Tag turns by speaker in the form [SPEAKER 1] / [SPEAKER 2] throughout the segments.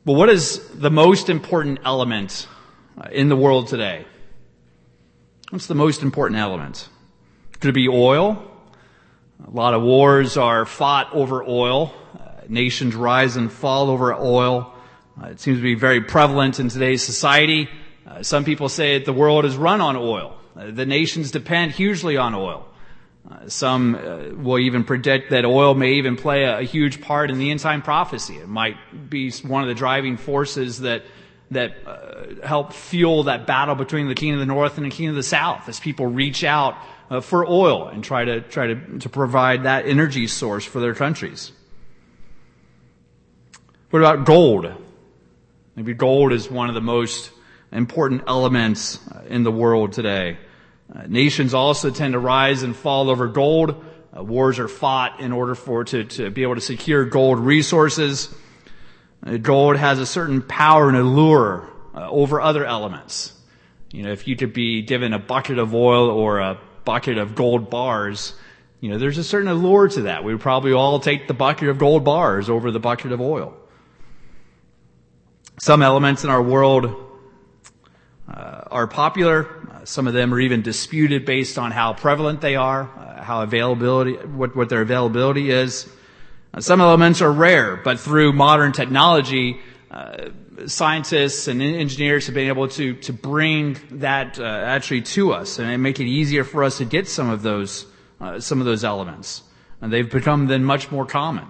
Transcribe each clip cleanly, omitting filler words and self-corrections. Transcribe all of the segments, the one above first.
[SPEAKER 1] But what is the most important element in the world today? What's the most important element? Could it be oil? A lot of wars are fought over oil. Nations rise and fall over oil. It seems to be very prevalent in today's society. Some people say that the world is run on oil. The nations depend hugely on oil. Some will even predict that oil may even play a huge part in the end-time prophecy. It might be one of the driving forces that help fuel that battle between the king of the north and the king of the south as people reach out for oil and try to provide that energy source for their countries. What about gold? Maybe gold is one of the most important elements in the world today. Nations also tend to rise and fall over gold. Wars are fought in order to be able to secure gold resources. Gold has a certain power and allure over other elements. If you could be given a bucket of oil or a bucket of gold bars, there's a certain allure to that. We would probably all take the bucket of gold bars over the bucket of oil. Some elements in our world are popular. Some of them are even disputed based on how prevalent they are, what their availability is. Some elements are rare, but through modern technology, scientists and engineers have been able to bring that actually to us and make it easier for us to get some of those elements. And they've become then much more common.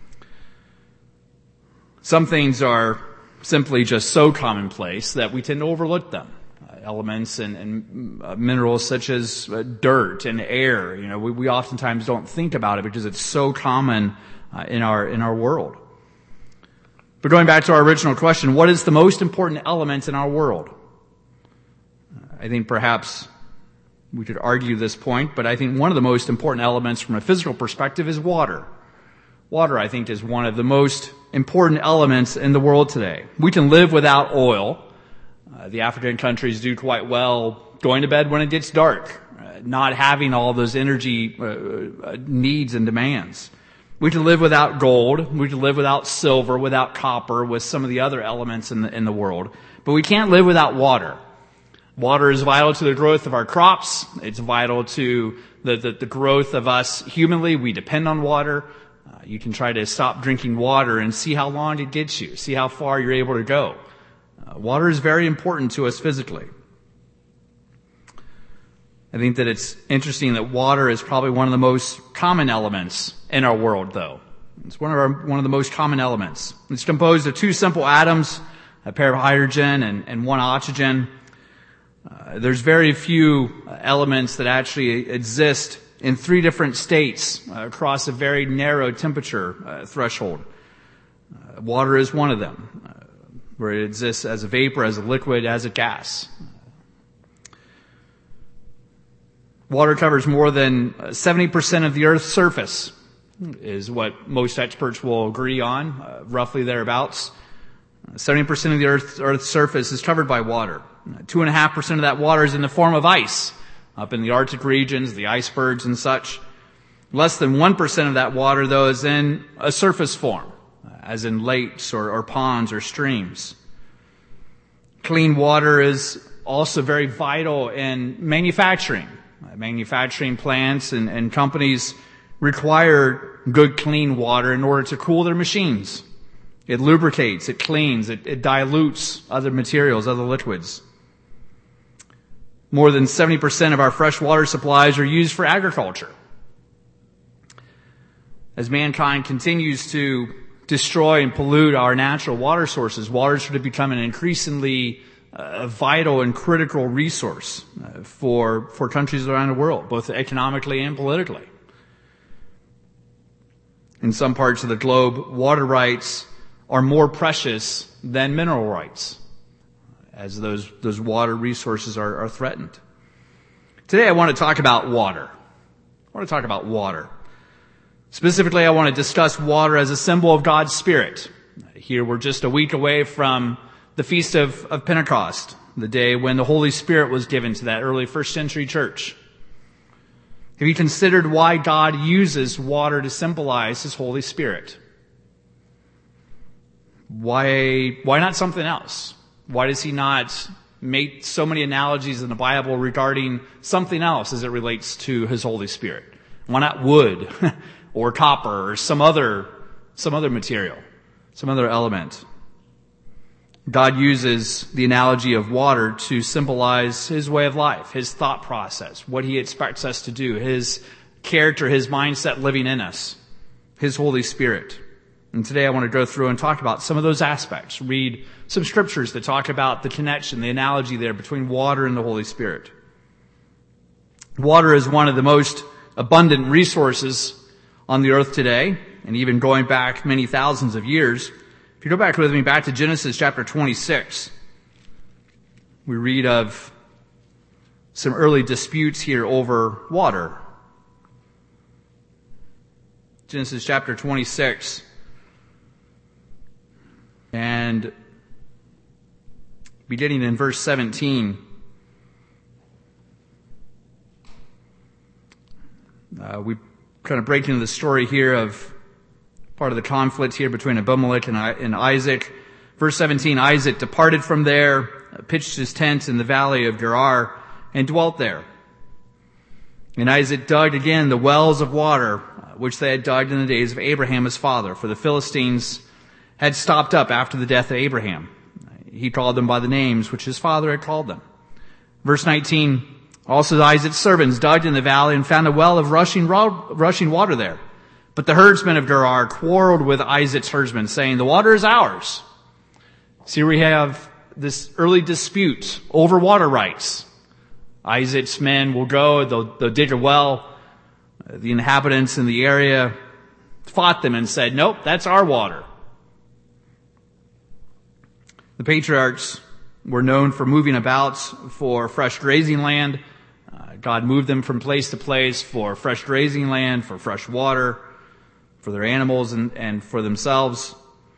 [SPEAKER 1] Some things are simply just so commonplace that we tend to overlook them. Elements and minerals such as dirt and air. We oftentimes don't think about it because it's so common in our world. But going back to our original question, what is the most important element in our world? I think perhaps we could argue this point, but I think one of the most important elements from a physical perspective is water. Water, I think, is one of the most important elements in the world today. We can live without oil. The African countries do quite well going to bed when it gets dark, not having all those energy needs and demands. We can live without gold. We can live without silver, without copper, with some of the other elements in the world. But we can't live without water. Water is vital to the growth of our crops. It's vital to the growth of us humanly. We depend on water. You can try to stop drinking water and see how long it gets you, see how far you're able to go. Water is very important to us physically. I think that it's interesting that water is probably one of the most common elements in our world, though. It's one of the most common elements. It's composed of two simple atoms, a pair of hydrogen and one oxygen. There's very few elements that actually exist in three different states across a very narrow temperature threshold. Water is one of them, where it exists as a vapor, as a liquid, as a gas. Water covers more than 70% of the Earth's surface, is what most experts will agree on, roughly thereabouts. 70% of the Earth's surface is covered by water. 2.5% of that water is in the form of ice, up in the Arctic regions, the icebergs and such. Less than 1% of that water, though, is in a surface form, as in lakes or ponds or streams. Clean water is also very vital in manufacturing. Manufacturing plants and companies require good clean water in order to cool their machines. It lubricates, it cleans, it dilutes other materials, other liquids. More than 70% of our fresh water supplies are used for agriculture. As mankind continues to destroy and pollute our natural water sources, water is going to become an increasingly vital and critical resource for countries around the world, both economically and politically. In some parts of the globe, water rights are more precious than mineral rights, as those water resources are threatened. Today I want to talk about water. Specifically, I want to discuss water as a symbol of God's Spirit. Here we're just a week away from the Feast of Pentecost, the day when the Holy Spirit was given to that early first century church. Have you considered why God uses water to symbolize His Holy Spirit? Why not something else? Why does he not make so many analogies in the Bible regarding something else as it relates to his Holy Spirit? Why not wood or copper or some other material, some other element? God uses the analogy of water to symbolize his way of life, his thought process, what he expects us to do, his character, his mindset living in us, his Holy Spirit. And today I want to go through and talk about some of those aspects, read some scriptures that talk about the connection, the analogy there between water and the Holy Spirit. Water is one of the most abundant resources on the earth today, and even going back many thousands of years. If you go back with me back to Genesis chapter 26, we read of some early disputes here over water. Genesis chapter 26. And beginning in verse 17, we kind of break into the story here of part of the conflict here between Abimelech and Isaac. Verse 17, Isaac departed from there, pitched his tent in the valley of Gerar, and dwelt there. And Isaac dug again the wells of water, which they had dug in the days of Abraham his father, for the Philistines had stopped up after the death of Abraham. He called them by the names which his father had called them. Verse 19, also Isaac's servants dug in the valley and found a well of rushing water there. But the herdsmen of Gerar quarreled with Isaac's herdsmen, saying, the water is ours. So here we have this early dispute over water rights. Isaac's men will go, they'll dig a well. The inhabitants in the area fought them and said, nope, that's our water. The patriarchs were known for moving about for fresh grazing land. God moved them from place to place for fresh grazing land, for fresh water, for their animals and for themselves.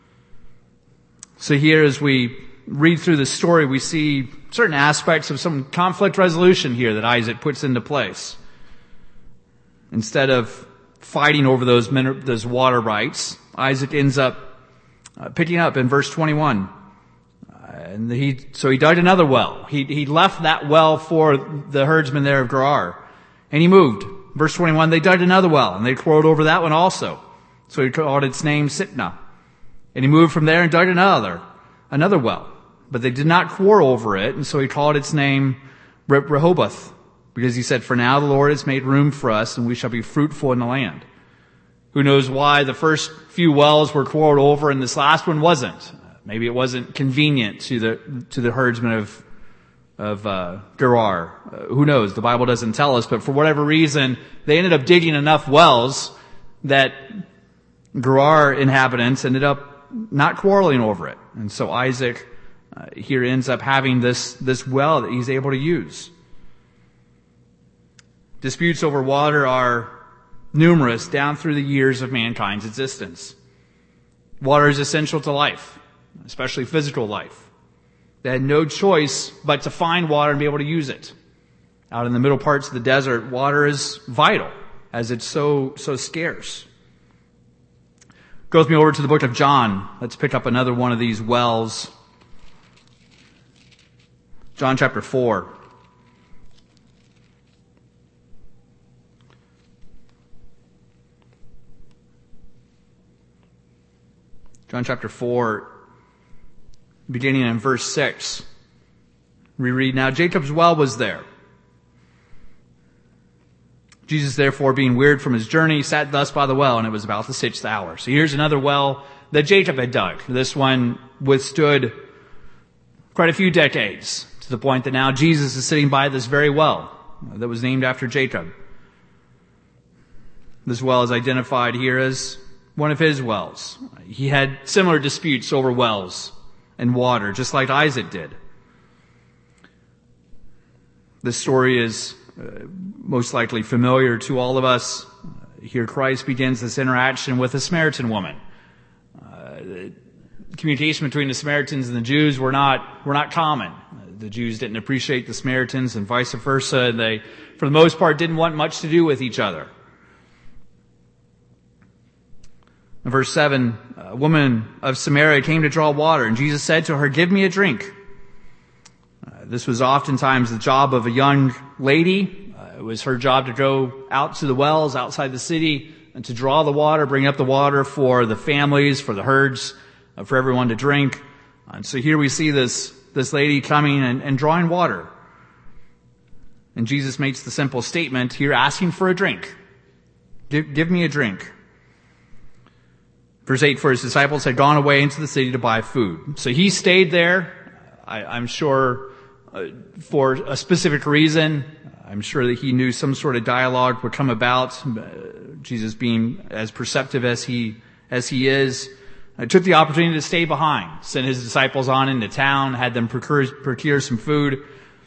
[SPEAKER 1] So here as we read through the story, we see certain aspects of some conflict resolution here that Isaac puts into place. Instead of fighting over those water rights, Isaac ends up picking up in verse 21. So he dug another well. He left that well for the herdsmen there of Gerar. And he moved. Verse 21, they dug another well, and they quarreled over that one also. So he called its name Sitnah. And he moved from there and dug another well. But they did not quarrel over it, and so he called its name Rehoboth. Because he said, for now the Lord has made room for us, and we shall be fruitful in the land. Who knows why the first few wells were quarreled over and this last one wasn't? Maybe it wasn't convenient to the herdsmen of Gerar. Who knows? The Bible doesn't tell us, but for whatever reason, they ended up digging enough wells that Gerar inhabitants ended up not quarreling over it. And so Isaac here ends up having this well that he's able to use. Disputes over water are numerous down through the years of mankind's existence. Water is essential to life, especially physical life. They had no choice but to find water and be able to use it. Out in the middle parts of the desert, water is vital as it's so scarce. Go with me over to the book of John. Let's pick up another one of these wells. John chapter 4. John chapter 4, beginning in verse 6. We read, now Jacob's well was there. Jesus, therefore, being wearied from his journey, sat thus by the well, and it was about the 6th hour. So here's another well that Jacob had dug. This one withstood quite a few decades, to the point that now Jesus is sitting by this very well that was named after Jacob. This well is identified here as one of his wells. He had similar disputes over wells and water, just like Isaac did. This story is most likely familiar to all of us. Here Christ begins this interaction with a Samaritan woman. Communication between the Samaritans and the Jews were not common. The Jews didn't appreciate the Samaritans and vice versa. They, for the most part, didn't want much to do with each other. In verse 7, a woman of Samaria came to draw water, and Jesus said to her, "Give me a drink." This was oftentimes the job of a young lady. It was her job to go out to the wells outside the city and to draw the water, bring up the water for the families, for the herds, for everyone to drink. And so here we see this lady coming and drawing water. And Jesus makes the simple statement here, asking for a drink. Give me a drink. Verse 8, for his disciples had gone away into the city to buy food. So he stayed there, I'm sure, for a specific reason. I'm sure that he knew some sort of dialogue would come about. Jesus being as perceptive as he is, took the opportunity to stay behind, sent his disciples on into town, had them procure some food.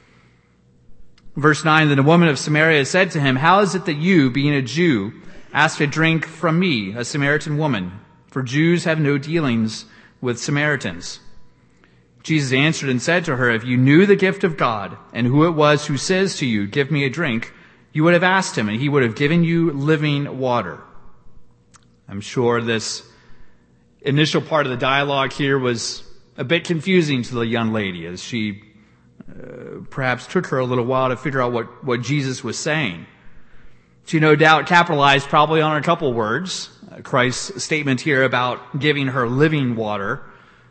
[SPEAKER 1] Verse 9, then the woman of Samaria said to him, "How is it that you, being a Jew, ask a drink from me, a Samaritan woman? For Jews have no dealings with Samaritans." Jesus answered and said to her, "If you knew the gift of God and who it was who says to you, 'Give me a drink,' you would have asked him, and he would have given you living water." I'm sure this initial part of the dialogue here was a bit confusing to the young lady, as she perhaps took her a little while to figure out what Jesus was saying. She no doubt capitalized probably on a couple words. Christ's statement here about giving her living water.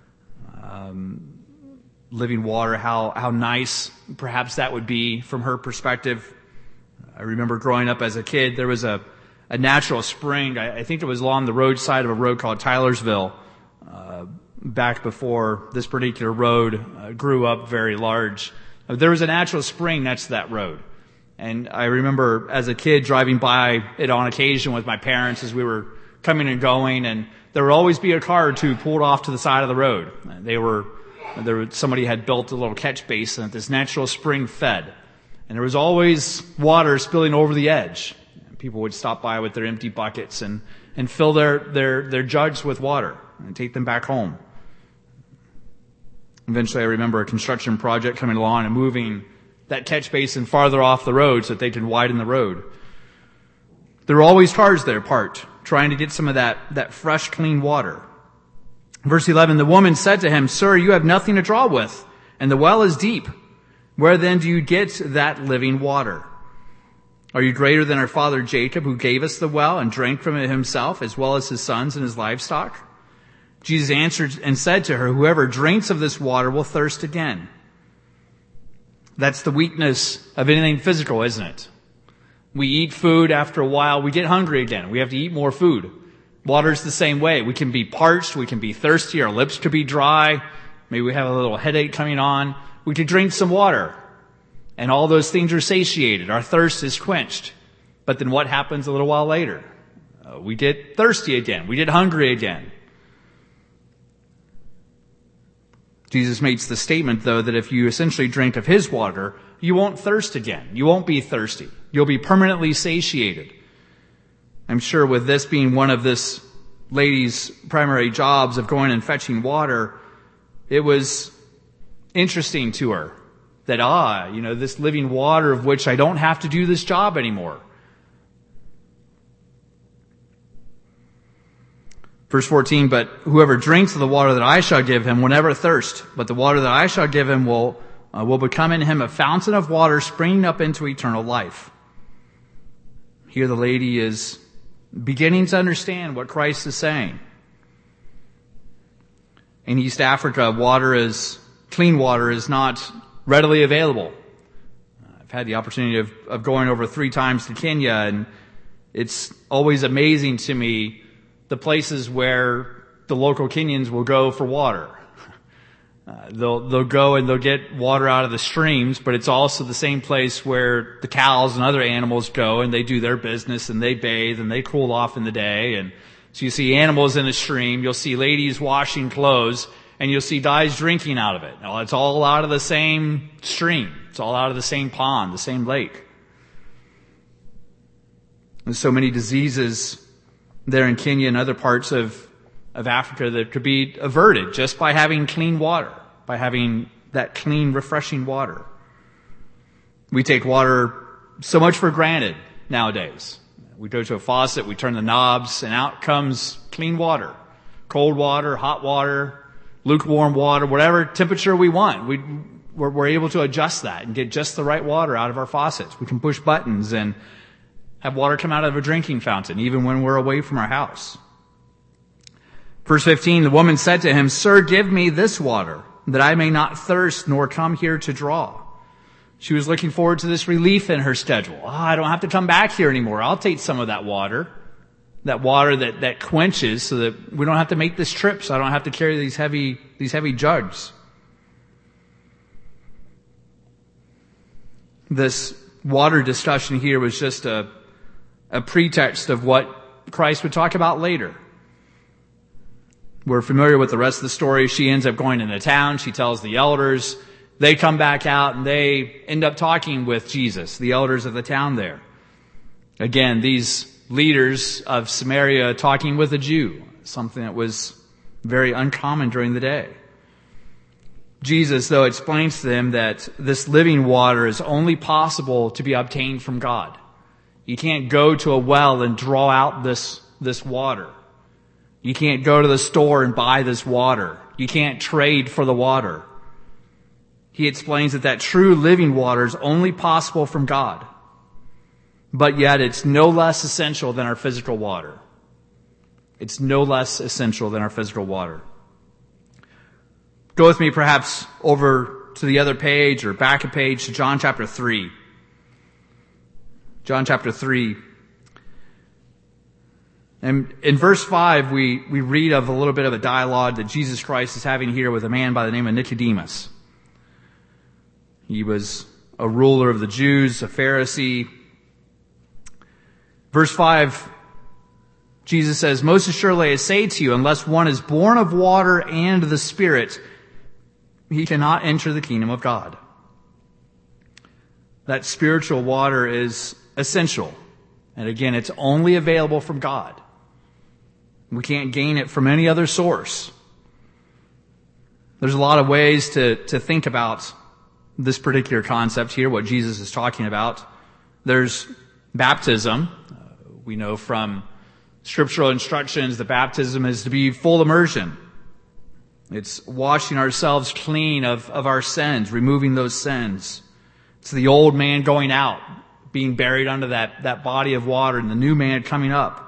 [SPEAKER 1] Living water, how nice perhaps that would be from her perspective. I remember growing up as a kid, there was a natural spring. I think it was along the roadside of a road called Tylersville, back before this particular road grew up very large. There was a natural spring next to that road. And I remember as a kid driving by it on occasion with my parents as we were coming and going, and there would always be a car or two pulled off to the side of the road. Somebody had built a little catch basin that this natural spring fed. And there was always water spilling over the edge. People would stop by with their empty buckets and fill their jugs with water and take them back home. Eventually I remember a construction project coming along and moving that catch basin farther off the road so that they could widen the road. There were always cars there parked, trying to get some of that fresh, clean water. Verse 11, the woman said to him, "Sir, you have nothing to draw with, and the well is deep. Where then do you get that living water? Are you greater than our father Jacob, who gave us the well and drank from it himself, as well as his sons and his livestock?" Jesus answered and said to her, "Whoever drinks of this water will thirst again." That's the weakness of anything physical, isn't it? We eat food, after a while we get hungry again. We have to eat more food. Water's the same way. We can be parched, we can be thirsty, our lips could be dry, maybe we have a little headache coming on. We could drink some water, and all those things are satiated. Our thirst is quenched. But then what happens a little while later? We get thirsty again. We get hungry again. Jesus makes the statement, though, that if you essentially drink of his water, you won't thirst again. You won't be thirsty. You'll be permanently satiated. I'm sure with this being one of this lady's primary jobs of going and fetching water, it was interesting to her that, this living water of which I don't have to do this job anymore. Verse 14, but whoever drinks of the water that I shall give him will never thirst, but the water that I shall give him will become in him a fountain of water springing up into eternal life. Here the lady is beginning to understand what Christ is saying. In East Africa, clean water is not readily available. I've had the opportunity of going over 3 times to Kenya, and it's always amazing to me the places where the local Kenyans will go for water. They'll go and they'll get water out of the streams, but it's also the same place where the cows and other animals go and they do their business and they bathe and they cool off in the day. And so you see animals in a stream, you'll see ladies washing clothes, and you'll see guys drinking out of it. Now, it's all out of the same stream. It's all out of the same pond, the same lake. There's so many diseases there in Kenya and other parts of Africa that could be averted just by having clean water, by having that clean, refreshing water. We take water so much for granted nowadays. We go to a faucet, we turn the knobs, and out comes clean water. Cold water, hot water, lukewarm water, whatever temperature we want. We're able to adjust that and get just the right water out of our faucets. We can push buttons and have water come out of a drinking fountain, even when we're away from our house. Verse 15, the woman said to him, "Sir, give me this water, that I may not thirst nor come here to draw." She was looking forward to this relief in her schedule. I don't have to come back here anymore. I'll take some of that water that quenches, so that we don't have to make this trip, so I don't have to carry these heavy jugs. This water discussion here was just a pretext of what Christ would talk about later. We're familiar with the rest of the story. She ends up going into town. She tells the elders. They come back out and they end up talking with Jesus, the elders of the town there. Again, these leaders of Samaria talking with a Jew, something that was very uncommon during the day. Jesus, though, explains to them that this living water is only possible to be obtained from God. You can't go to a well and draw out this water. You can't go to the store and buy this water. You can't trade for the water. He explains that true living water is only possible from God. But yet it's no less essential than our physical water. It's no less essential than our physical water. Go with me perhaps over to the other page or back a page to John chapter 3. John chapter 3. And in verse 5, we read of a little bit of a dialogue that Jesus Christ is having here with a man by the name of Nicodemus. He was a ruler of the Jews, a Pharisee. Verse 5, Jesus says, "Most assuredly I say to you, unless one is born of water and the Spirit, he cannot enter the kingdom of God." That spiritual water is essential. And again, it's only available from God. We can't gain it from any other source. There's a lot of ways to think about this particular concept here, what Jesus is talking about. There's baptism. We know from scriptural instructions that baptism is to be full immersion. It's washing ourselves clean of our sins, removing those sins. It's the old man going out, being buried under that body of water, and the new man coming up.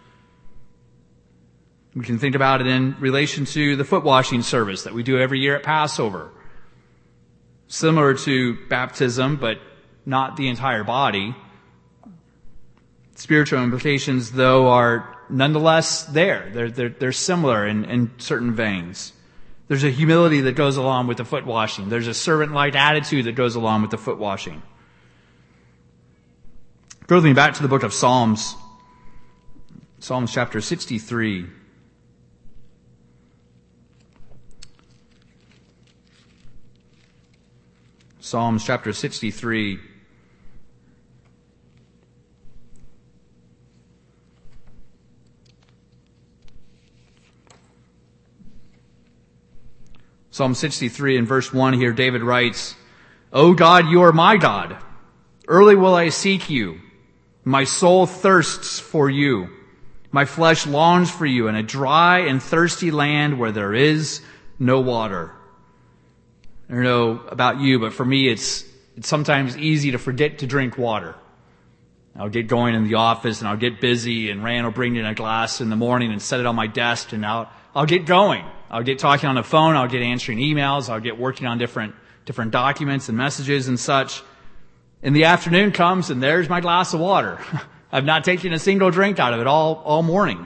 [SPEAKER 1] We can think about it in relation to the foot washing service that we do every year at Passover. Similar to baptism, but not the entire body. Spiritual implications, though, are nonetheless there. They're similar in certain veins. There's a humility that goes along with the foot washing. There's a servant-like attitude that goes along with the foot washing. Go with me back to the book of Psalms. Psalms chapter 63. Psalms chapter 63. Psalm 63 in verse 1 here, David writes, "O God, you are my God. Early will I seek you. My soul thirsts for you. My flesh longs for you in a dry and thirsty land where there is no water." I don't know about you, but for me, it's sometimes easy to forget to drink water. I'll get going in the office and I'll get busy, and Rand will bring in a glass in the morning and set it on my desk, and I'll get going. I'll get talking on the phone. I'll get answering emails. I'll get working on different documents and messages and such. And the afternoon comes and there's my glass of water. I've not taken a single drink out of it all morning.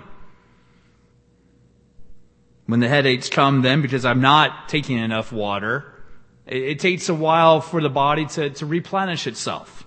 [SPEAKER 1] When the headaches come then, because I'm not taking enough water, it takes a while for the body to replenish itself.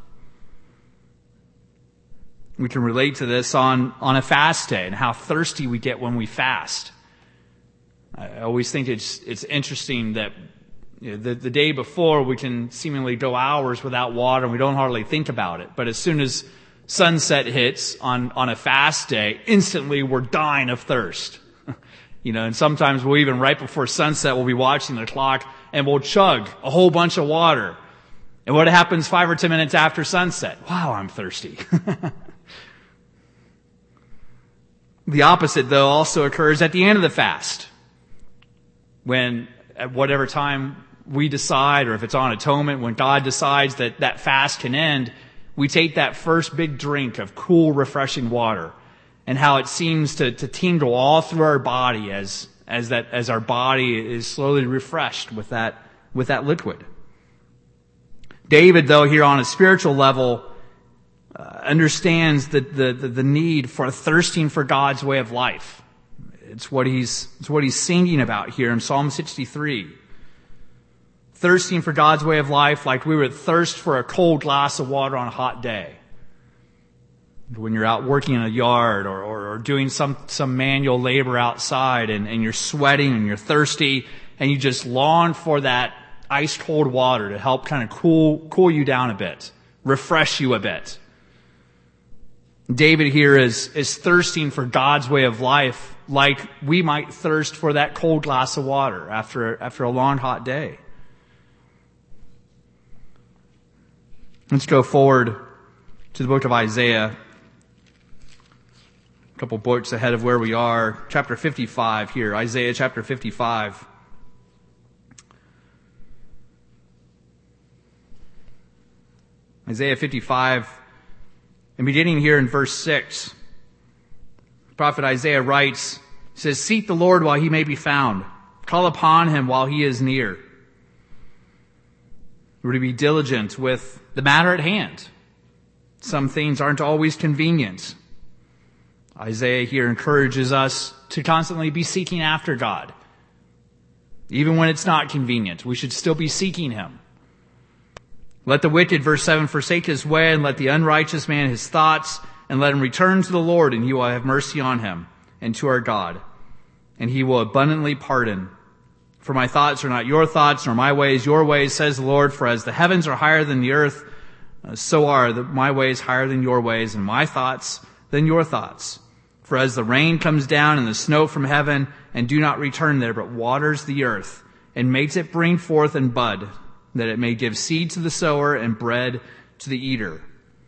[SPEAKER 1] We can relate to this on a fast day and how thirsty we get when we fast. I always think it's interesting that the day before we can seemingly go hours without water and we don't hardly think about it. But as soon as sunset hits on a fast day, instantly we're dying of thirst. And sometimes we'll even right before sunset, we'll be watching the clock and we'll chug a whole bunch of water. And what happens 5 or 10 minutes after sunset? Wow, I'm thirsty. The opposite, though, also occurs at the end of the fast. When, at whatever time we decide, or if it's on atonement, when God decides that that fast can end, we take that first big drink of cool, refreshing water, and how it seems to tingle all through our body as our body is slowly refreshed with that liquid. David, though, here on a spiritual level, understands the need for thirsting for God's way of life. It's what he's singing about here in Psalm 63. Thirsting for God's way of life like we would thirst for a cold glass of water on a hot day. When you're out working in a yard or doing some manual labor outside and you're sweating and you're thirsty and you just long for that ice cold water to help kind of cool you down a bit, refresh you a bit. David here is thirsting for God's way of life like we might thirst for that cold glass of water after a long hot day. Let's go forward to the book of Isaiah. A couple books ahead of where we are. Chapter 55 here. Isaiah chapter 55. Isaiah 55, and beginning here in verse 6, the prophet Isaiah writes, he says, "Seek the Lord while he may be found. Call upon him while he is near." We're to be diligent with the matter at hand. Some things aren't always convenient. Isaiah here encourages us to constantly be seeking after God. Even when it's not convenient, we should still be seeking him. Let the wicked, verse 7, forsake his way, and let the unrighteous man his thoughts, and let him return to the Lord, and he will have mercy on him, and to our God, and he will abundantly pardon. For my thoughts are not your thoughts, nor my ways your ways, says the Lord. For as the heavens are higher than the earth, so are my ways higher than your ways, and my thoughts than your thoughts. For as the rain comes down and the snow from heaven, and do not return there, but waters the earth, and makes it bring forth and bud, that it may give seed to the sower and bread to the eater.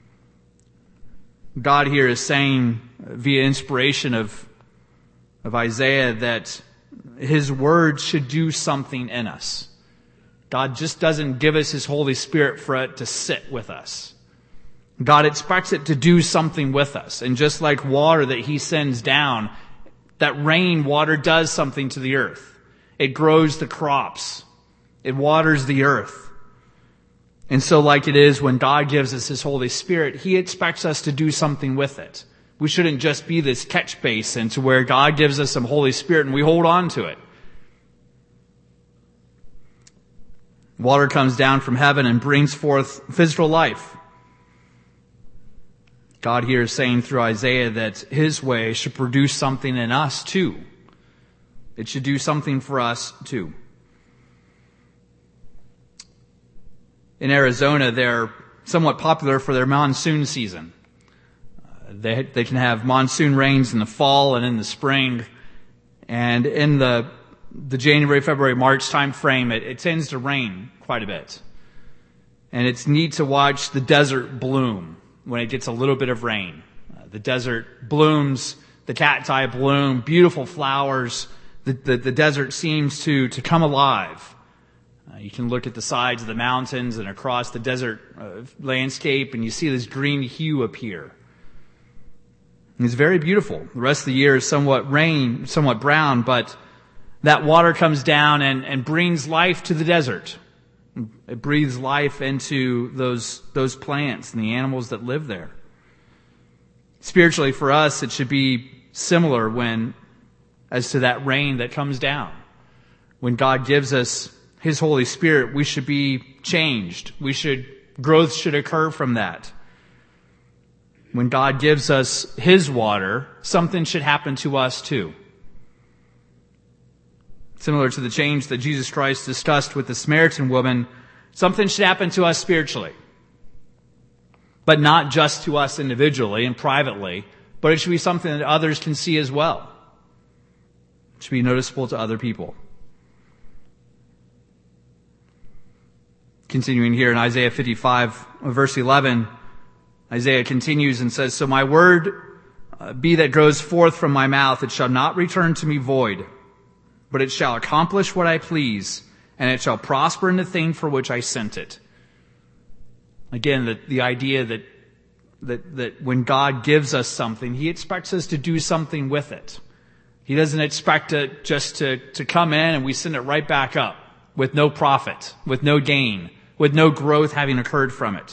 [SPEAKER 1] God here is saying, via inspiration of Isaiah, that his word should do something in us. God just doesn't give us his Holy Spirit for it to sit with us. God expects it to do something with us. And just like water that he sends down, that rain water does something to the earth. It grows the crops. It waters the earth. And so like it is when God gives us his Holy Spirit, he expects us to do something with it. We shouldn't just be this catch basin to where God gives us some Holy Spirit and we hold on to it. Water comes down from heaven and brings forth physical life. God here is saying through Isaiah that his way should produce something in us too. It should do something for us too. In Arizona, they're somewhat popular for their monsoon season. They can have monsoon rains in the fall and in the spring. And in the January, February, March time frame, it tends to rain quite a bit. And it's neat to watch the desert bloom when it gets a little bit of rain. The desert blooms, the cacti bloom, beautiful flowers. The desert seems to come alive. You can look at the sides of the mountains and across the desert landscape and you see this green hue appear. It's very beautiful. The rest of the year is somewhat brown, but that water comes down and brings life to the desert. It breathes life into those plants and the animals that live there. Spiritually for us, it should be similar as to that rain that comes down. When God gives us his Holy Spirit, we should be changed. Growth should occur from that. When God gives us his water, something should happen to us too. Similar to the change that Jesus Christ discussed with the Samaritan woman, something should happen to us spiritually. But not just to us individually and privately, but it should be something that others can see as well. It should be noticeable to other people. Continuing here in Isaiah 55, verse 11, Isaiah continues and says, "So my word be that goes forth from my mouth. It shall not return to me void, but it shall accomplish what I please, and it shall prosper in the thing for which I sent it. Again, the idea that when God gives us something, He expects us to do something with it. He doesn't expect it just to come in and we send it right back up with no profit, with no gain, with no growth having occurred from it.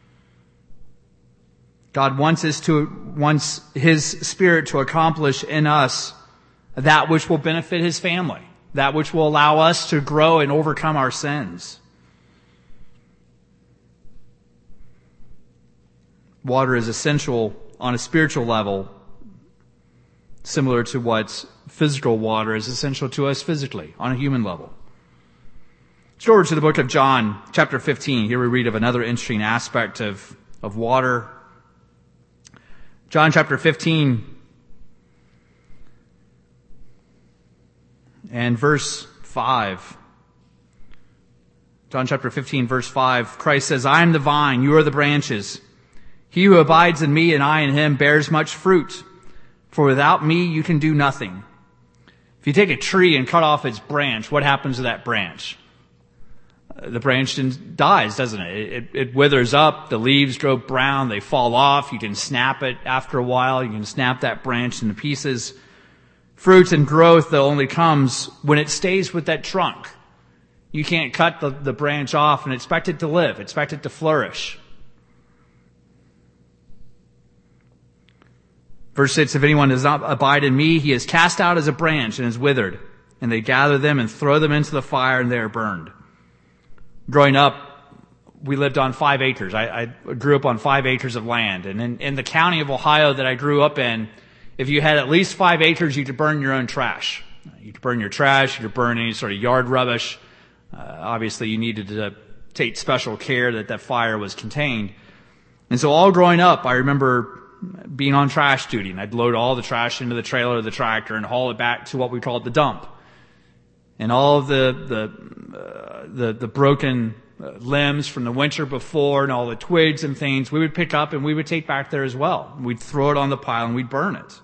[SPEAKER 1] God wants His Spirit to accomplish in us that which will benefit His family, that which will allow us to grow and overcome our sins. Water is essential on a spiritual level, similar to what physical water is essential to us physically, on a human level. Let's go over to the book of John, chapter 15. Here we read of another interesting aspect of water. John chapter 15 and verse 5. John chapter 15, verse 5. Christ says, I am the vine, you are the branches. He who abides in me and I in him bears much fruit. For without me you can do nothing. If you take a tree and cut off its branch, what happens to that branch? The branch dies, doesn't it? It withers up, the leaves go brown, they fall off, you can snap it after a while, you can snap that branch into pieces. Fruit and growth, though, only comes when it stays with that trunk. You can't cut the branch off and expect it to live, expect it to flourish. Verse 6, if anyone does not abide in me, he is cast out as a branch and is withered, and they gather them and throw them into the fire and they are burned. Growing up, we lived on 5 acres. I grew up on 5 acres of land. And in the county of Ohio that I grew up in, if you had at least 5 acres, you could burn your own trash. You could burn your trash, you could burn any sort of yard rubbish. Obviously, you needed to take special care that fire was contained. And so all growing up, I remember being on trash duty, and I'd load all the trash into the trailer of the tractor and haul it back to what we called the dump. And all of the broken limbs from the winter before and all the twigs and things we would pick up and we would take back there as well. We'd throw it on the pile and we'd burn it.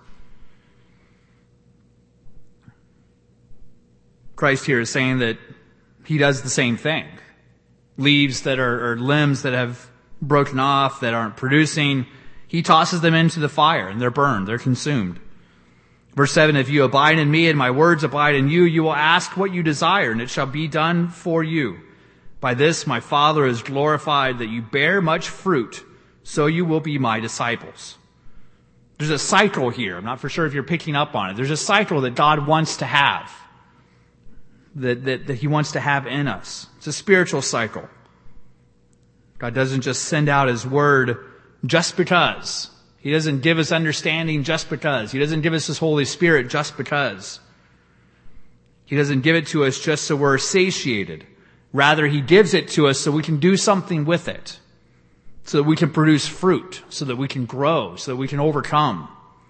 [SPEAKER 1] Christ here is saying that He does the same thing. Leaves that are limbs that have broken off, that aren't producing, He tosses them into the fire and they're burned, they're consumed. Verse 7, if you abide in me and my words abide in you, you will ask what you desire and it shall be done for you. By this my Father is glorified, that you bear much fruit, so you will be my disciples. There's a cycle here. I'm not for sure if you're picking up on it. There's a cycle that God wants to have, that He wants to have in us. It's a spiritual cycle. God doesn't just send out His word just because. He doesn't give us understanding just because. He doesn't give us His Holy Spirit just because. He doesn't give it to us just so we're satiated. Rather, He gives it to us so we can do something with it. So that we can produce fruit. So that we can grow. So that we can overcome.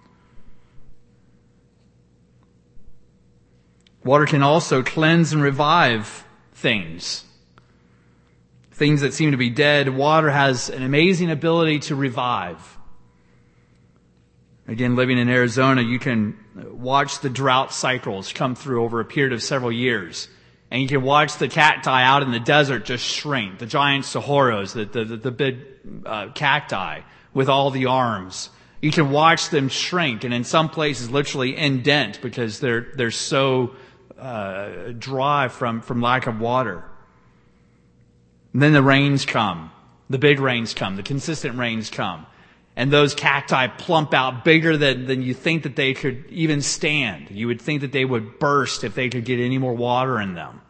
[SPEAKER 1] Water can also cleanse and revive things. Things that seem to be dead. Water has an amazing ability to revive. Again, living in Arizona, you can watch the drought cycles come through over a period of several years. And you can watch the cacti out in the desert just shrink. The giant saguaros, the big cacti with all the arms. You can watch them shrink, and in some places literally indent because they're so dry from lack of water. And then the rains come. The big rains come. The consistent rains come. And those cacti plump out bigger than you think that they could even stand. You would think that they would burst if they could get any more water in them.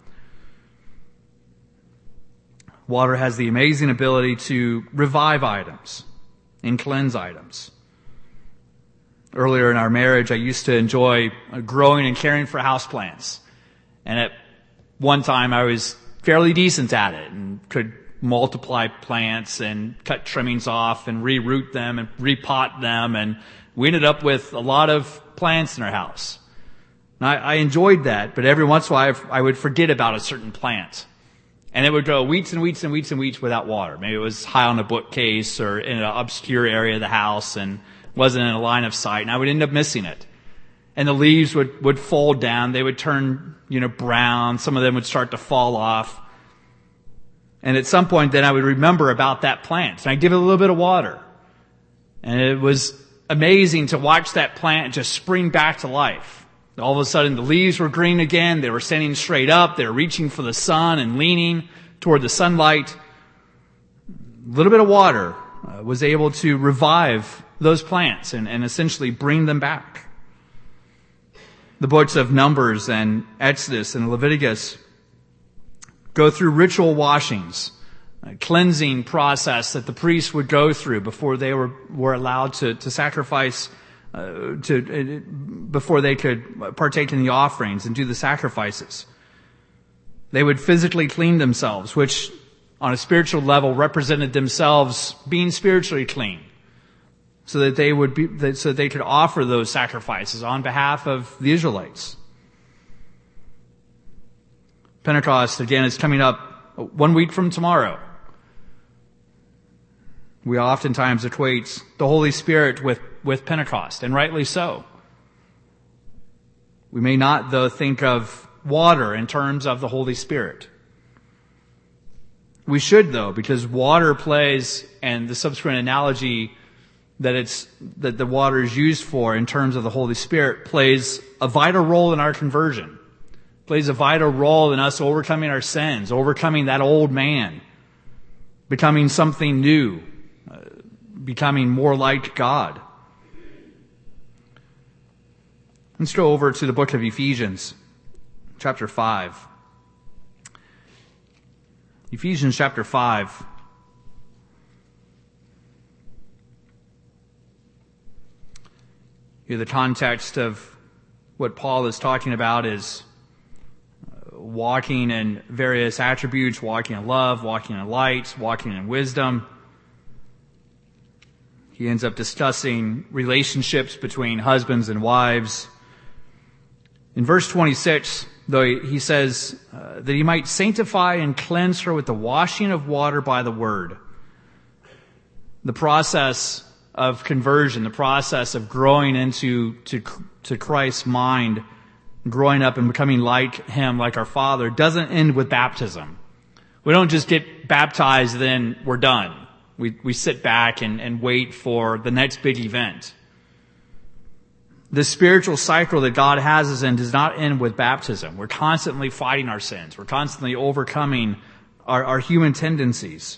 [SPEAKER 1] Water has the amazing ability to revive items and cleanse items. Earlier in our marriage, I used to enjoy growing and caring for houseplants. And at one time, I was fairly decent at it and could multiply plants and cut trimmings off and reroot them and repot them. And we ended up with a lot of plants in our house. And I enjoyed that, but every once in a while I would forget about a certain plant. And it would go weeks and weeks and weeks and weeks without water. Maybe it was high on a bookcase or in an obscure area of the house, and wasn't in a line of sight, and I would end up missing it. And the leaves would fold down. They would turn, brown. Some of them would start to fall off. And at some point then I would remember about that plant. And I'd give it a little bit of water. And it was amazing to watch that plant just spring back to life. All of a sudden the leaves were green again. They were standing straight up. They were reaching for the sun and leaning toward the sunlight. A little bit of water was able to revive those plants and essentially bring them back. The books of Numbers and Exodus and Leviticus go through ritual washings, a cleansing process that the priests would go through before they were allowed to sacrifice, before they could partake in the offerings and do the sacrifices. They would physically clean themselves, which on a spiritual level represented themselves being spiritually clean, so that they could offer those sacrifices on behalf of the Israelites. Pentecost, again, is coming up 1 week from tomorrow. We oftentimes equate the Holy Spirit with Pentecost, and rightly so. We may not, though, think of water in terms of the Holy Spirit. We should, though, because water plays, and the subsequent analogy that the water is used for in terms of the Holy Spirit plays a vital role in our conversion. Plays a vital role in us overcoming our sins, overcoming that old man, becoming something new, becoming more like God. Let's go over to the book of Ephesians, chapter 5. Ephesians chapter 5. Here the context of what Paul is talking about is walking in various attributes, walking in love, walking in light, walking in wisdom. He ends up discussing relationships between husbands and wives. In verse 26, though, he says that he might sanctify and cleanse her with the washing of water by the word. The process of conversion, the process of growing into Christ's mind, growing up and becoming like Him, like our Father, doesn't end with baptism. We don't just get baptized, then we're done. We sit back and wait for the next big event. The spiritual cycle that God has us in does not end with baptism. We're constantly fighting our sins. We're constantly overcoming our human tendencies.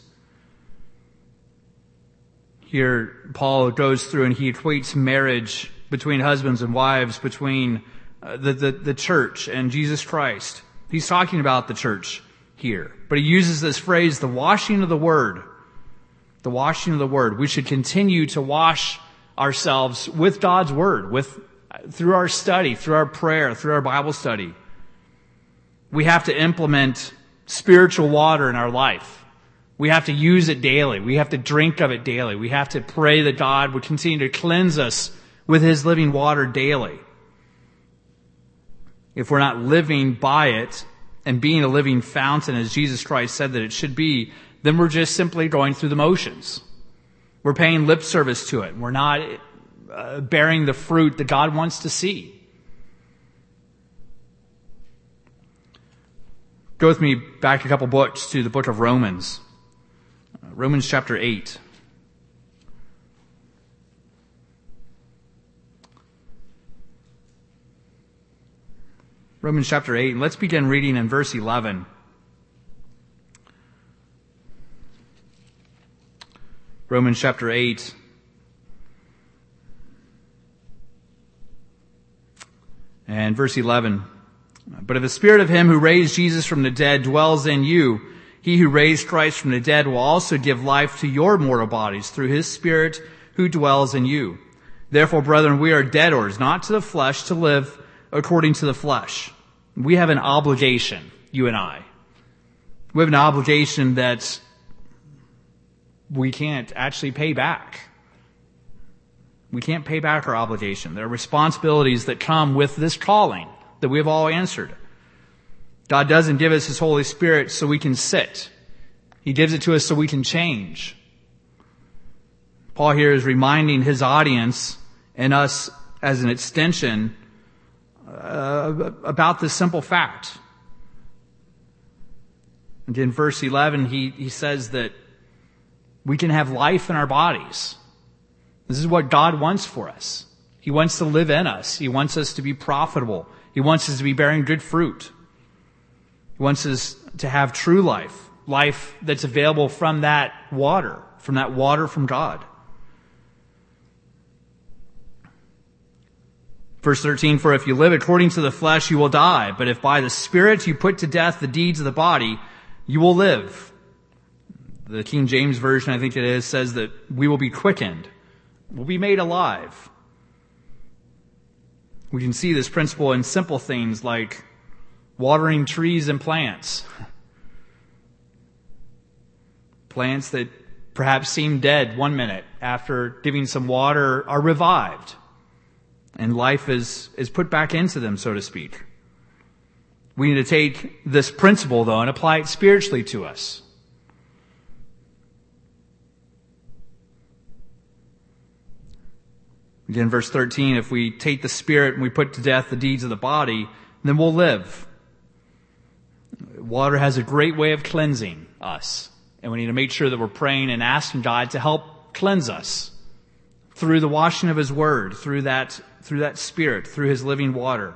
[SPEAKER 1] Here, Paul goes through and he equates marriage between husbands and wives, between the church and Jesus Christ. He's talking about the church here. But he uses this phrase, the washing of the word. The washing of the word. We should continue to wash ourselves with God's word, through our study, through our prayer, through our Bible study. We have to implement spiritual water in our life. We have to use it daily. We have to drink of it daily. We have to pray that God would continue to cleanse us with His living water daily. If we're not living by it and being a living fountain, as Jesus Christ said that it should be, then we're just simply going through the motions. We're paying lip service to it. We're not bearing the fruit that God wants to see. Go with me back a couple books to the book of Romans. Romans chapter 8. Romans chapter 8. And let's begin reading in verse 11. Romans chapter 8. And verse 11. But if the Spirit of Him who raised Jesus from the dead dwells in you, He who raised Christ from the dead will also give life to your mortal bodies through His Spirit who dwells in you. Therefore, brethren, we are debtors, not to the flesh, to live according to the flesh. We have an obligation, you and I. We have an obligation that we can't actually pay back. We can't pay back our obligation. There are responsibilities that come with this calling that we have all answered. God doesn't give us His Holy Spirit so we can sit. He gives it to us so we can change. Paul here is reminding his audience and us as an extension about this simple fact. And in verse 11, he says that we can have life in our bodies. This is what God wants for us. He wants to live in us. He wants us to be profitable. He wants us to be bearing good fruit. He wants us to have true life, life that's available from that water from God. Verse 13, for if you live according to the flesh, you will die. But if by the Spirit you put to death the deeds of the body, you will live. The King James Version, I think it is, says that we will be quickened. We'll be made alive. We can see this principle in simple things like watering trees and plants. Plants that perhaps seem dead 1 minute after giving some water are revived. And life is put back into them, so to speak. We need to take this principle, though, and apply it spiritually to us. Again, verse 13, if we take the Spirit and we put to death the deeds of the body, then we'll live. Water has a great way of cleansing us. And we need to make sure that we're praying and asking God to help cleanse us through the washing of His Word, through that Spirit, through His living water.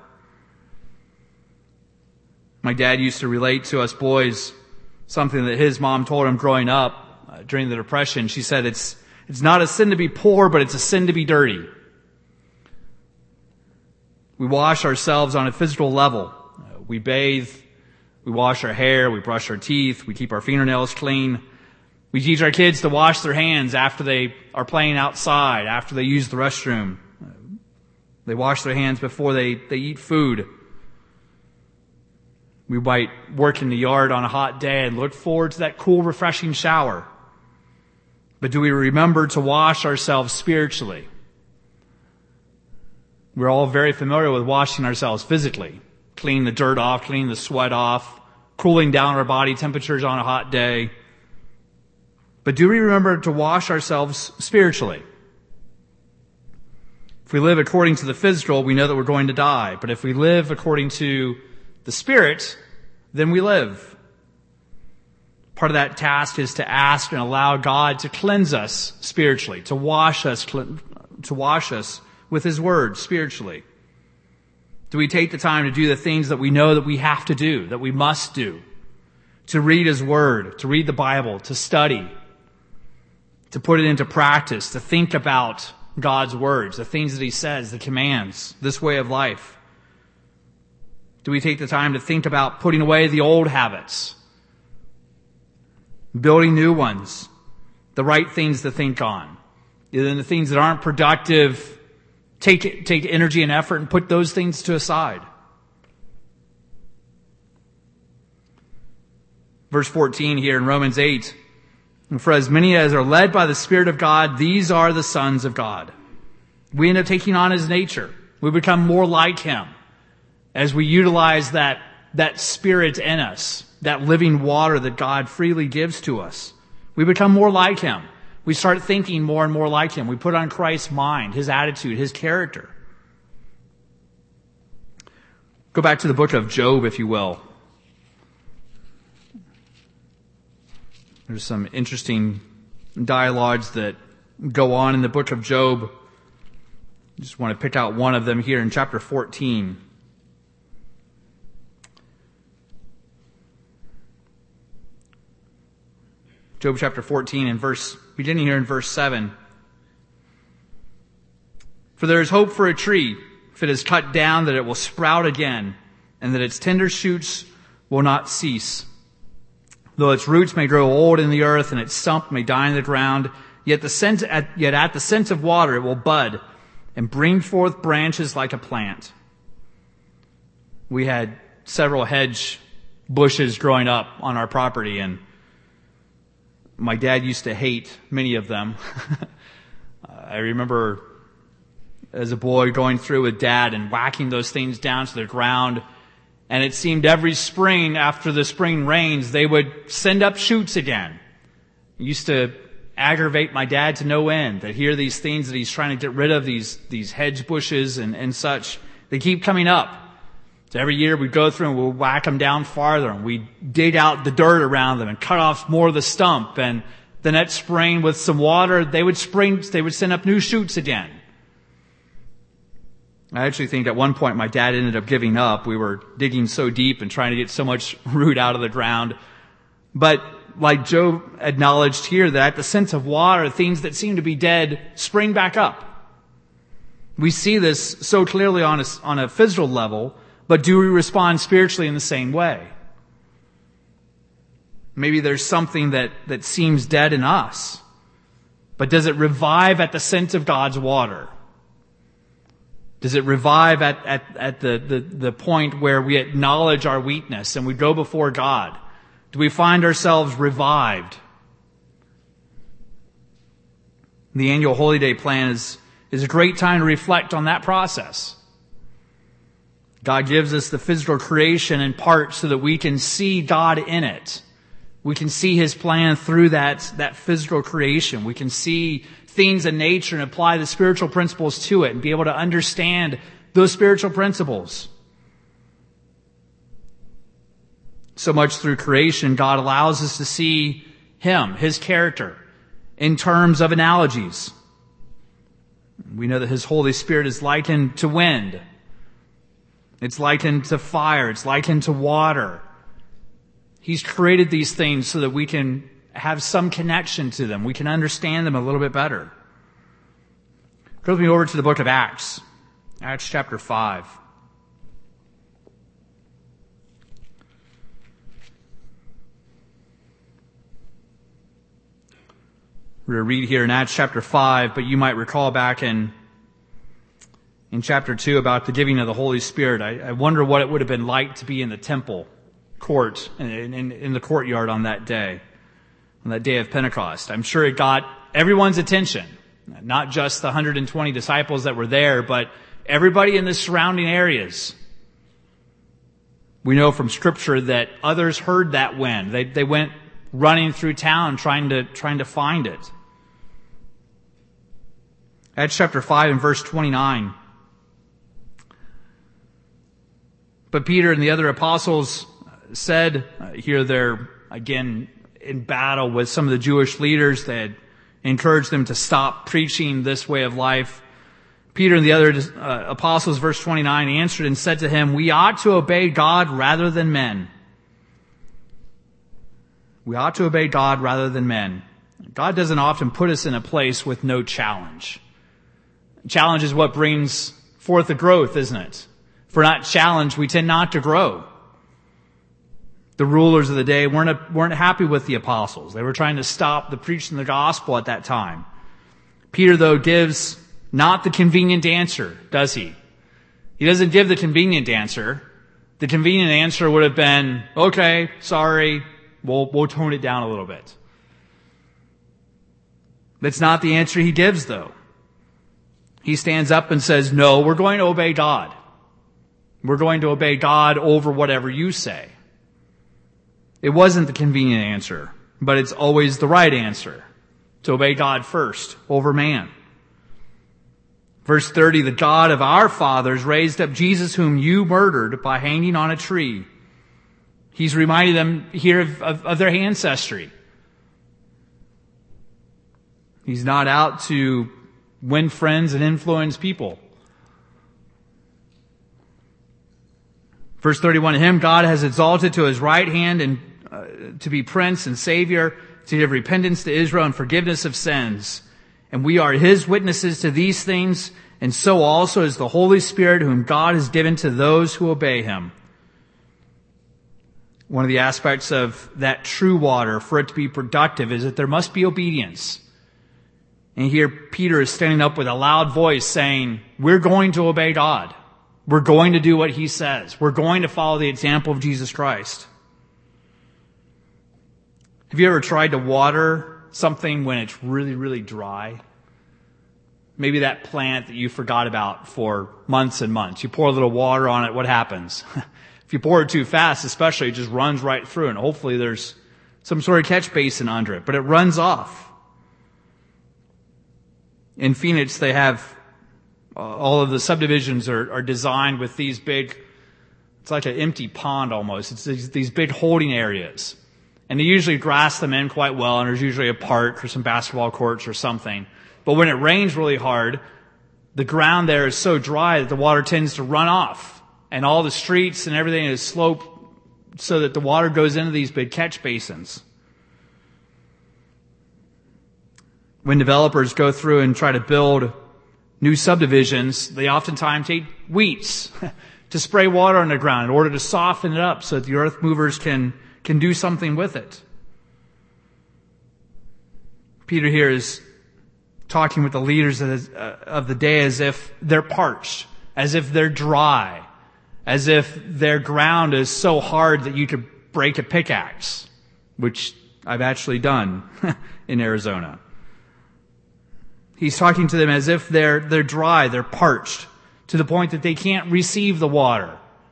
[SPEAKER 1] My dad used to relate to us boys something that his mom told him growing up during the Depression. She said, it's not a sin to be poor, but it's a sin to be dirty. We wash ourselves on a physical level. We bathe, we wash our hair, we brush our teeth, we keep our fingernails clean. We teach our kids to wash their hands after they are playing outside, after they use the restroom. They wash their hands before they eat food. We might work in the yard on a hot day and look forward to that cool, refreshing shower. But do we remember to wash ourselves spiritually? We're all very familiar with washing ourselves physically. Cleaning the dirt off, cleaning the sweat off, cooling down our body temperatures on a hot day. But do we remember to wash ourselves spiritually? If we live according to the physical, we know that we're going to die. But if we live according to the Spirit, then we live. Part of that task is to ask and allow God to cleanse us spiritually, to wash us with His Word spiritually. Do we take the time to do the things that we know that we have to do, that we must do? To read His Word, to read the Bible, to study, to put it into practice, to think about God's words, the things that He says, the commands, this way of life? Do we take the time to think about putting away the old habits, building new ones, the right things to think on? And then the things that aren't productive, take energy and effort and put those things to aside. Verse 14 here in Romans 8, for as many as are led by the Spirit of God, these are the sons of God. We end up taking on His nature. We become more like Him as we utilize that Spirit in us, that living water that God freely gives to us. We become more like Him. We start thinking more and more like Him. We put on Christ's mind, His attitude, His character. Go back to the book of Job, if you will. There's some interesting dialogues that go on in the book of Job. I just want to pick out one of them here in chapter 14. Job chapter 14 beginning here in verse 7. For there is hope for a tree, if it is cut down, that it will sprout again, and that its tender shoots will not cease. Though its roots may grow old in the earth, and its stump may die in the ground, yet at the scent of water it will bud, and bring forth branches like a plant. We had several hedge bushes growing up on our property, and my dad used to hate many of them. I remember as a boy going through with Dad and whacking those things down to the ground. And it seemed every spring after the spring rains, they would send up shoots again. Used to aggravate my dad to no end. That here these things that he's trying to get rid of, these hedge bushes and such, they keep coming up. So every year we go through and we'll whack them down farther, and we dig out the dirt around them and cut off more of the stump. And the next spring with some water, they would send up new shoots again. I actually think at one point my dad ended up giving up. We were digging so deep and trying to get so much root out of the ground. But like Joe acknowledged here, that at the sense of water, things that seem to be dead spring back up. We see this so clearly on a physical level, but do we respond spiritually in the same way? Maybe there's something that seems dead in us, but does it revive at the sense of God's water? Does it revive at the point where we acknowledge our weakness and we go before God? Do we find ourselves revived? The annual Holy Day plan is a great time to reflect on that process. God gives us the physical creation in part so that we can see God in it. We can see His plan through that physical creation. We can see things in nature and apply the spiritual principles to it and be able to understand those spiritual principles. So much through creation, God allows us to see Him, His character, in terms of analogies. We know that His Holy Spirit is likened to wind. It's likened to fire. It's likened to water. He's created these things so that we can have some connection to them. We can understand them a little bit better. Go with me over to the book of Acts. Acts chapter 5. We're going to read here in Acts chapter 5, but you might recall back in chapter 2 about the giving of the Holy Spirit. I wonder what it would have been like to be in the temple court, in the courtyard on that day of Pentecost. I'm sure it got everyone's attention, not just the 120 disciples that were there, but everybody in the surrounding areas. We know from Scripture that others heard that wind. They went running through town trying to find it. Acts chapter 5 and verse 29. But Peter and the other apostles said, here they're again in battle with some of the Jewish leaders that had encouraged them to stop preaching this way of life. Peter and the other apostles, verse 29, answered and said to him, "We ought to obey God rather than men." We ought to obey God rather than men. God doesn't often put us in a place with no challenge. Challenge is what brings forth the growth, isn't it? If we're not challenged, we tend not to grow. The rulers of the day weren't happy with the apostles. They were trying to stop the preaching of the gospel at that time. Peter, though, gives not the convenient answer, does he? He doesn't give the convenient answer. The convenient answer would have been, okay, sorry, we'll tone it down a little bit. That's not the answer he gives, though. He stands up and says, no, we're going to obey God. We're going to obey God over whatever you say. It wasn't the convenient answer, but it's always the right answer. To obey God first over man. Verse 30, the God of our fathers raised up Jesus whom you murdered by hanging on a tree. He's reminding them here of their ancestry. He's not out to win friends and influence people. Verse 31, him God has exalted to His right hand and to be Prince and Savior, to give repentance to Israel and forgiveness of sins. And we are His witnesses to these things, and so also is the Holy Spirit whom God has given to those who obey Him. One of the aspects of that true water, for it to be productive, is that there must be obedience. And here Peter is standing up with a loud voice saying, we're going to obey God. We're going to do what He says. We're going to follow the example of Jesus Christ. Have you ever tried to water something when it's really, really dry? Maybe that plant that you forgot about for months and months. You pour a little water on it, what happens? If you pour it too fast, especially, it just runs right through, and hopefully there's some sort of catch basin under it, but it runs off. In Phoenix, they have all of the subdivisions are designed with these big, it's like an empty pond almost. It's these big holding areas. And they usually grass them in quite well, and there's usually a park or some basketball courts or something. But when it rains really hard, the ground there is so dry that the water tends to run off. And all the streets and everything is sloped so that the water goes into these big catch basins. When developers go through and try to build new subdivisions, they oftentimes take weeds to spray water on the ground in order to soften it up so that the earth movers can do something with it. Peter here is talking with the leaders of the day as if they're parched, as if they're dry, as if their ground is so hard that you could break a pickaxe, which I've actually done in Arizona. He's talking to them as if they're dry, they're parched, to the point that they can't receive the water.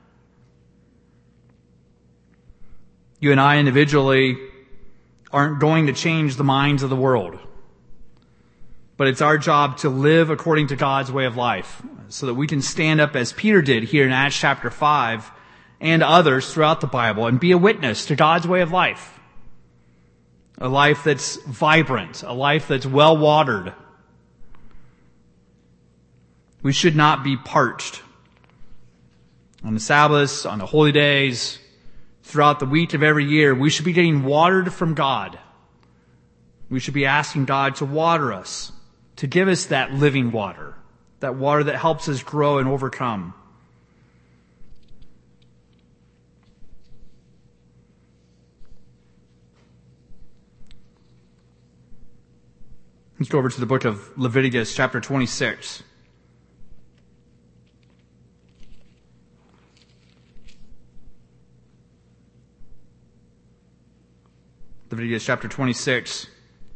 [SPEAKER 1] You and I individually aren't going to change the minds of the world. But it's our job to live according to God's way of life, so that we can stand up as Peter did here in Acts chapter 5 and others throughout the Bible and be a witness to God's way of life. A life that's vibrant, a life that's well watered. We should not be parched. On the Sabbaths, on the holy days, throughout the week of every year, we should be getting watered from God. We should be asking God to water us, to give us that living water that helps us grow and overcome. Let's go over to the book of Leviticus, chapter 26. Leviticus chapter 26.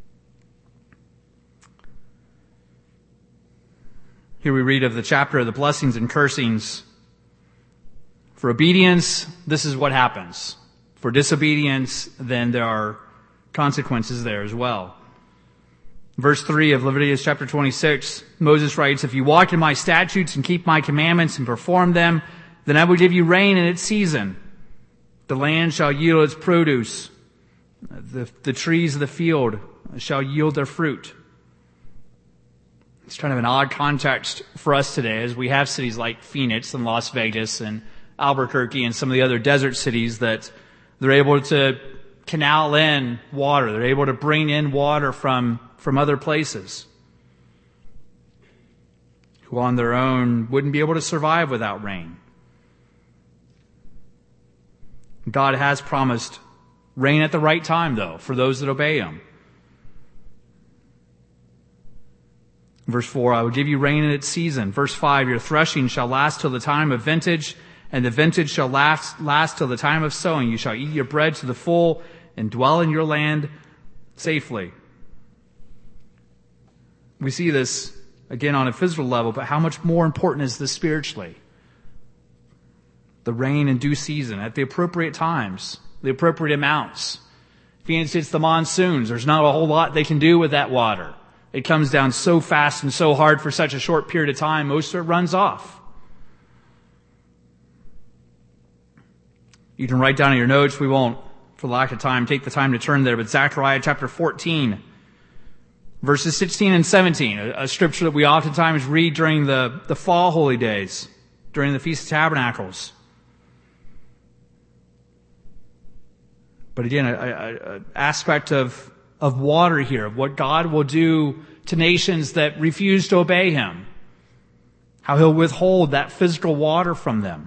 [SPEAKER 1] Here we read of the chapter of the blessings and cursings. For obedience, this is what happens. For disobedience, then there are consequences there as well. Verse 3 of Leviticus chapter 26, Moses writes, "If you walk in my statutes and keep my commandments and perform them, then I will give you rain in its season. The land shall yield its produce. The trees of the field shall yield their fruit." It's kind of an odd context for us today, as we have cities like Phoenix and Las Vegas and Albuquerque and some of the other desert cities that they're able to canal in water. They're able to bring in water from other places, who on their own wouldn't be able to survive without rain. God has promised rain at the right time, though, for those that obey Him. Verse 4, "I will give you rain in its season." Verse 5, "Your threshing shall last till the time of vintage, and the vintage shall last till the time of sowing. You shall eat your bread to the full and dwell in your land safely." We see this, again, on a physical level, but how much more important is this spiritually? The rain in due season, at the appropriate times, the appropriate amounts. Phoenix hits the monsoons. There's not a whole lot they can do with that water. It comes down so fast and so hard for such a short period of time, most of it runs off. You can write down in your notes, we won't, for lack of time, take the time to turn there, but Zechariah chapter 14, verses 16 and 17, a scripture that we oftentimes read during the fall holy days, during the Feast of Tabernacles. But again, an aspect of water here, of what God will do to nations that refuse to obey Him. How He'll withhold that physical water from them.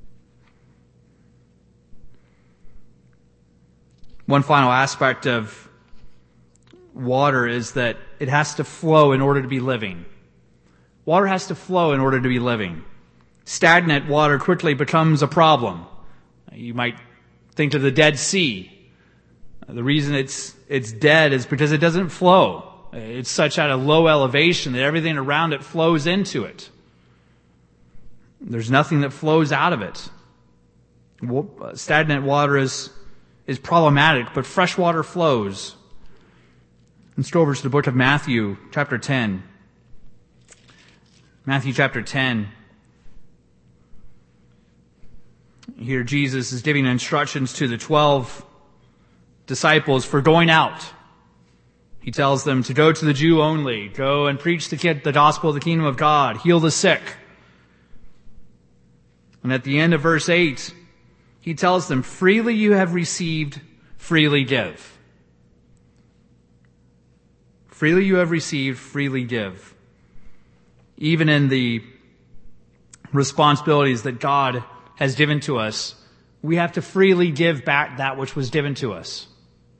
[SPEAKER 1] One final aspect of water is that it has to flow in order to be living. Water has to flow in order to be living. Stagnant water quickly becomes a problem. You might think of the Dead Sea. The reason it's dead is because it doesn't flow. It's such at a low elevation that everything around it flows into it. There's nothing that flows out of it. Stagnant water is problematic, but fresh water flows. Let's go over to the book of Matthew, chapter 10. Matthew chapter 10. Here Jesus is giving instructions to the 12 disciples for going out. He tells them to go to the Jew only, go and preach the gospel of the kingdom of God, heal the sick. And at the end of verse 8, he tells them, freely you have received, freely give. Freely you have received, freely give. Even in the responsibilities that God has given to us, we have to freely give back that which was given to us.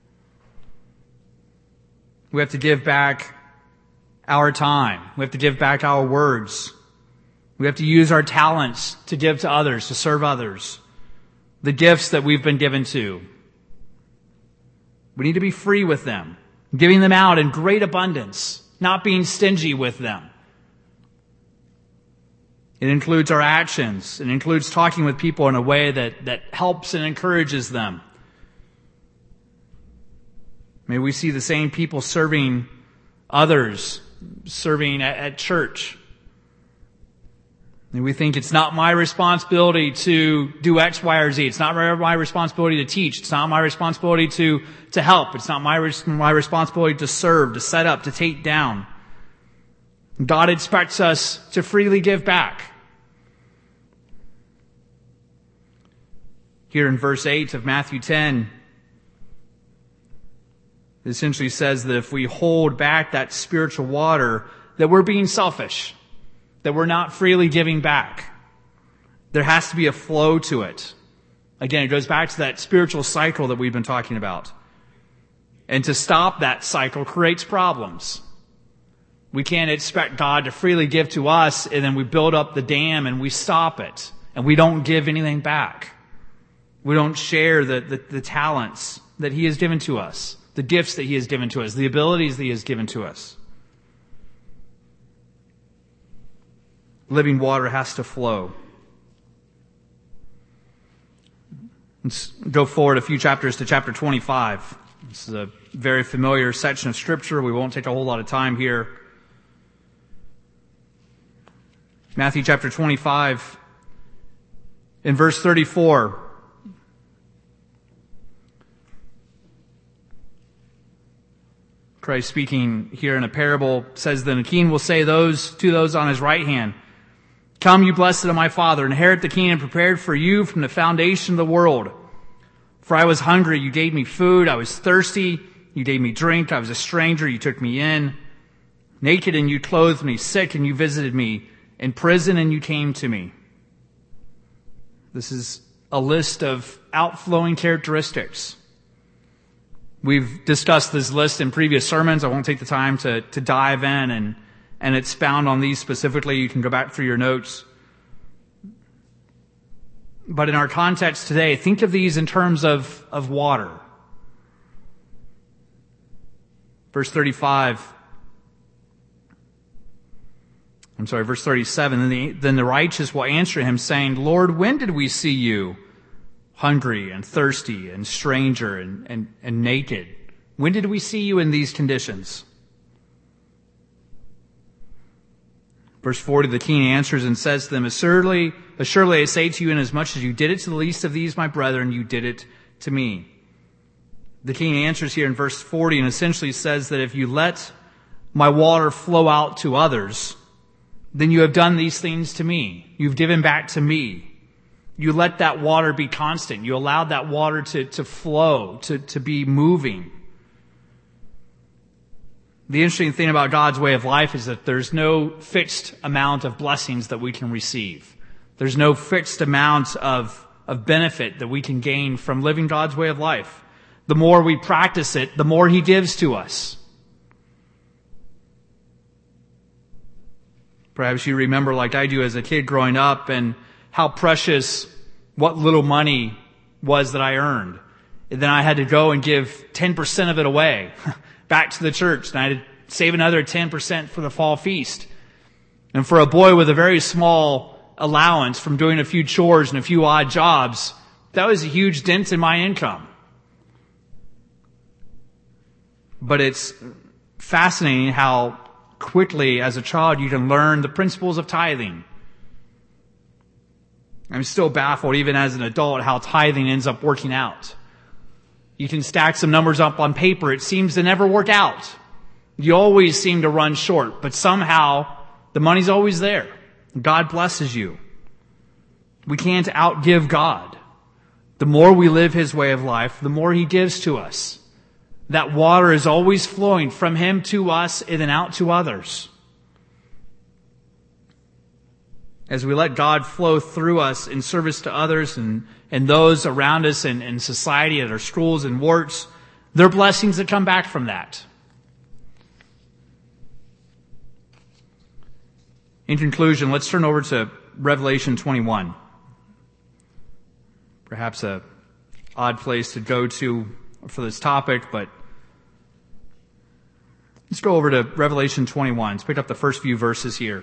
[SPEAKER 1] We have to give back our time. We have to give back our words. We have to use our talents to give to others, to serve others. The gifts that we've been given to. We need to be free with them, giving them out in great abundance, not being stingy with them. It includes our actions. It includes talking with people in a way that helps and encourages them. May we see the same people serving others, serving at church. And we think it's not my responsibility to do X, Y, or Z. It's not my responsibility to teach. It's not my responsibility to help. It's not my responsibility to serve, to set up, to take down. God expects us to freely give back. Here in verse 8 of Matthew 10, it essentially says that if we hold back that spiritual water, that we're being selfish, that we're not freely giving back. There has to be a flow to it. Again, it goes back to that spiritual cycle that we've been talking about. And to stop that cycle creates problems. We can't expect God to freely give to us and then we build up the dam and we stop it and we don't give anything back. We don't share the talents that He has given to us, the gifts that He has given to us, the abilities that He has given to us. Living water has to flow. Let's go forward a few chapters to chapter 25. This is a very familiar section of Scripture. We won't take a whole lot of time here. Matthew chapter 25, in verse 34. Christ speaking here in a parable says, then the king will say to those on his right hand, come, you blessed of my Father, inherit the kingdom prepared for you from the foundation of the world. For I was hungry, you gave me food. I was thirsty, you gave me drink. I was a stranger, you took me in. Naked, and you clothed me. Sick, and you visited me. In prison, and you came to me. This is a list of outflowing characteristics. We've discussed this list in previous sermons. I won't take the time to dive in and expound on these specifically. You can go back through your notes. But in our context today, think of these in terms of water. Verse 37. Then the righteous will answer him, saying, Lord, when did we see you hungry and thirsty and stranger and naked? When did we see you in these conditions? Verse 40, the king answers and says to them, Assuredly I say to you, inasmuch as you did it to the least of these, my brethren, you did it to me. The king answers here in verse 40 and essentially says that if you let my water flow out to others, then you have done these things to me. You've given back to me. You let that water be constant. You allowed that water to flow, to be moving. The interesting thing about God's way of life is that there's no fixed amount of blessings that we can receive. There's no fixed amount of benefit that we can gain from living God's way of life. The more we practice it, the more He gives to us. Perhaps you remember, like I do as a kid growing up, and how precious what little money was that I earned. And then I had to go and give 10% of it away back to the church. And I had to save another 10% for the fall feast. And for a boy with a very small allowance from doing a few chores and a few odd jobs, that was a huge dent in my income. But it's fascinating how quickly as a child you can learn the principles of tithing. I'm still baffled, even as an adult, how tithing ends up working out. You can stack some numbers up on paper. It seems to never work out. You always seem to run short, but somehow the money's always there. God blesses you. We can't outgive God. The more we live His way of life, the more He gives to us. That water is always flowing from Him to us and then out to others. As we let God flow through us in service to others and those around us in society, at our schools and works, there are blessings that come back from that. In conclusion, let's turn over to Revelation 21. Perhaps a odd place to go to for this topic, but let's go over to Revelation 21. Let's pick up the first few verses here.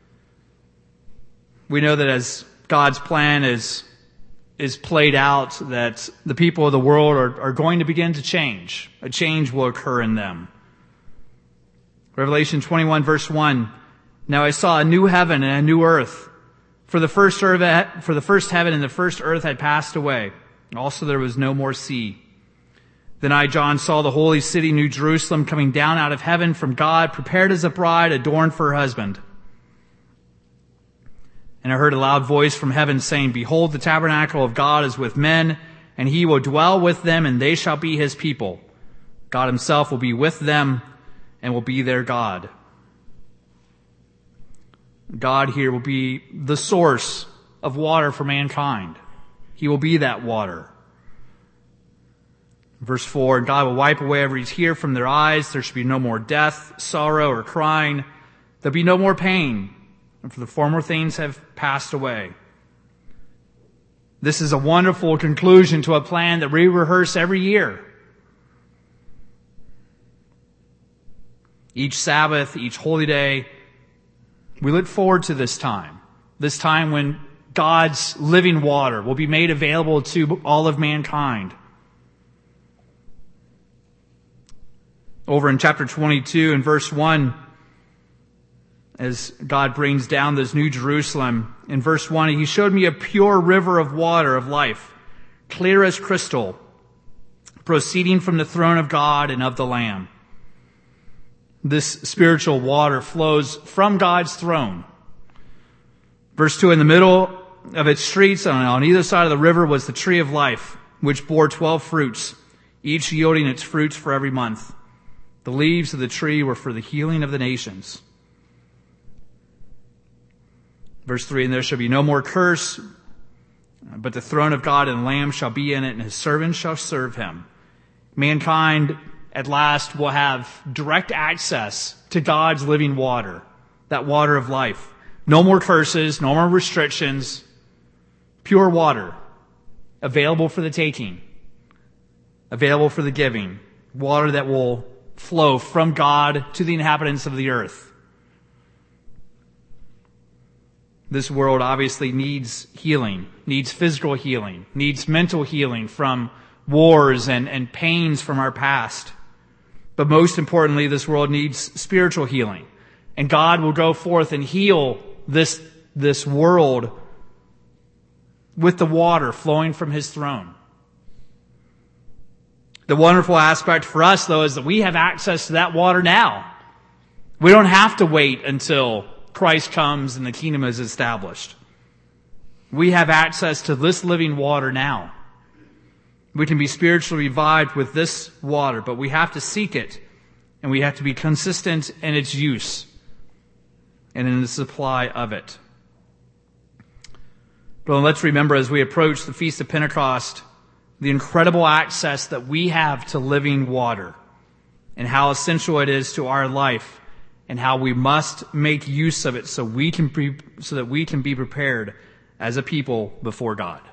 [SPEAKER 1] We know that as God's plan is played out, that the people of the world are going to begin to change. A change will occur in them. Revelation 21 verse 1. Now I saw a new heaven and a new earth. For the first heaven and the first earth had passed away. Also there was no more sea. Then I, John, saw the holy city, New Jerusalem, coming down out of heaven from God, prepared as a bride adorned for her husband. And I heard a loud voice from heaven saying, Behold, the tabernacle of God is with men, and He will dwell with them, and they shall be His people. God Himself will be with them and will be their God. God here will be the source of water for mankind. He will be that water. Verse 4, God will wipe away every tear from their eyes. There shall be no more death, sorrow, or crying. There'll be no more pain, and for the former things have passed away. This is a wonderful conclusion to a plan that we rehearse every year. Each Sabbath, each holy day, we look forward to this time when God's living water will be made available to all of mankind. Over in chapter 22 and verse 1, as God brings down this new Jerusalem, in verse 1, He showed me a pure river of water of life, clear as crystal, proceeding from the throne of God and of the Lamb. This spiritual water flows from God's throne. Verse 2, in the middle of its streets, on either side of the river, was the tree of life, which bore 12 fruits, each yielding its fruits for every month. The leaves of the tree were for the healing of the nations. Verse 3, and there shall be no more curse, but the throne of God and the Lamb shall be in it, and His servants shall serve Him. Mankind at last will have direct access to God's living water, that water of life. No more curses, no more restrictions, pure water, available for the taking, available for the giving, water that will flow from God to the inhabitants of the earth. This world obviously needs healing, needs physical healing, needs mental healing from wars and pains from our past. But most importantly, this world needs spiritual healing. And God will go forth and heal this world with the water flowing from His throne. The wonderful aspect for us, though, is that we have access to that water now. We don't have to wait until Christ comes and the kingdom is established. We have access to this living water now. We can be spiritually revived with this water, but we have to seek it, and we have to be consistent in its use and in the supply of it. But let's remember, as we approach the Feast of Pentecost, the incredible access that we have to living water and how essential it is to our life and how we must make use of it so that we can be prepared as a people before God.